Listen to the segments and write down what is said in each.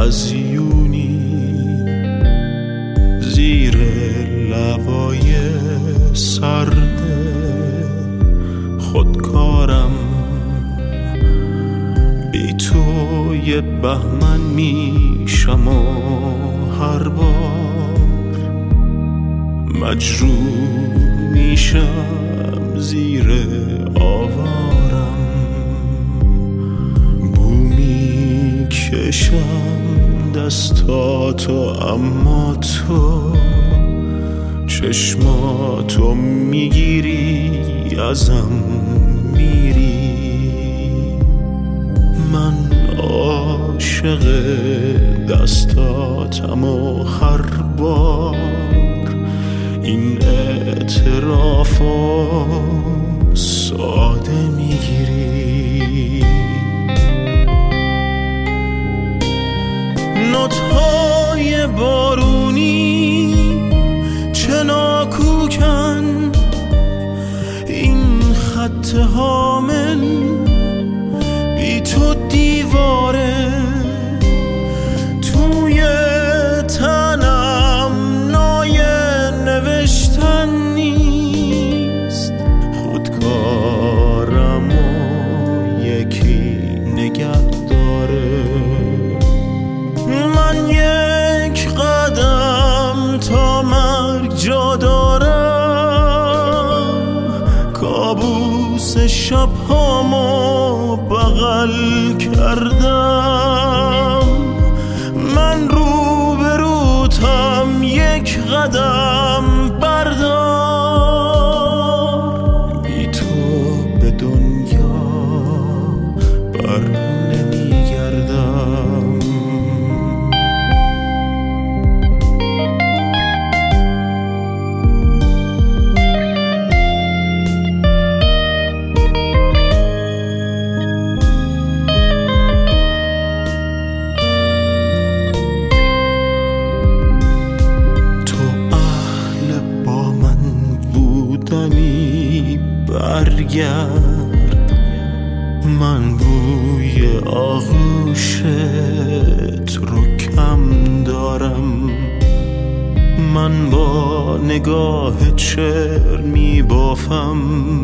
هزیونی زیر لبای سرد خودکارم، بی تو یه بهمن میشم و هر بار مجروح میشم زیر آوارم، بو میکشم دستاتو اما تو چشماتو میگیری ازم میری. من عاشق دستاتم و هر بار این اعترافو ساده میگیری. نوت‌های بارونی چه ناکوکن، این خط حامل بی تو دیواره توی تنم نای نوشتن نیست. خودکارم و یکی نگه داره، من یک قدم تا مرگ جا دارم، کابوس شبهامو بغل کردم. من روبروتم یک قدم بردار، بی تو به دنیا بر نمیگردم. برگرد، من بوی آغوشت رو کم دارم. من با نگاه چر میبافم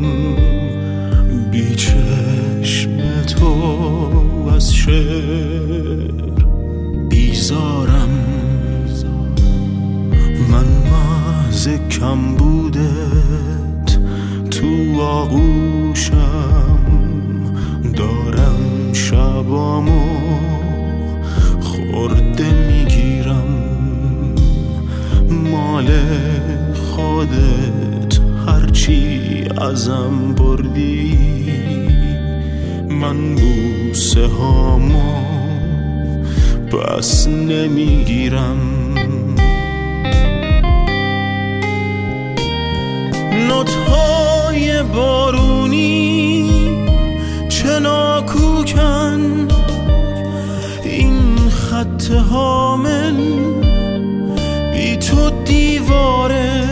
بی چشم تو از شعر بیزارم. من محض کم بودت تو آغوشم دارم، شبامو خورده میگیرم. مال خودت هرچی ازم بردی، من بوسه هامو پس نمیگیرم. نوت‌های بارونی چه ناکوکن، این خط حامل بی تو دیواره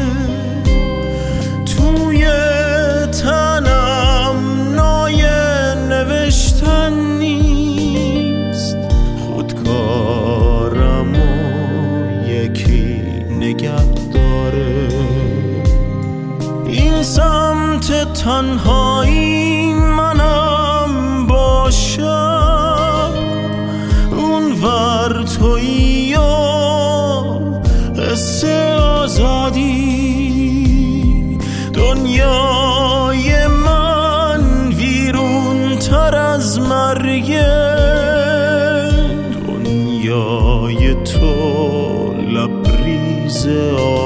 توی تنم نای نوشتن نیست. خودکارم و یکی نگه داره، این سمت تنهایی منم با شب، اون ور تویی و حس آزادی. دنیای من ویرون تر از مرگه، دنیای تو لبریز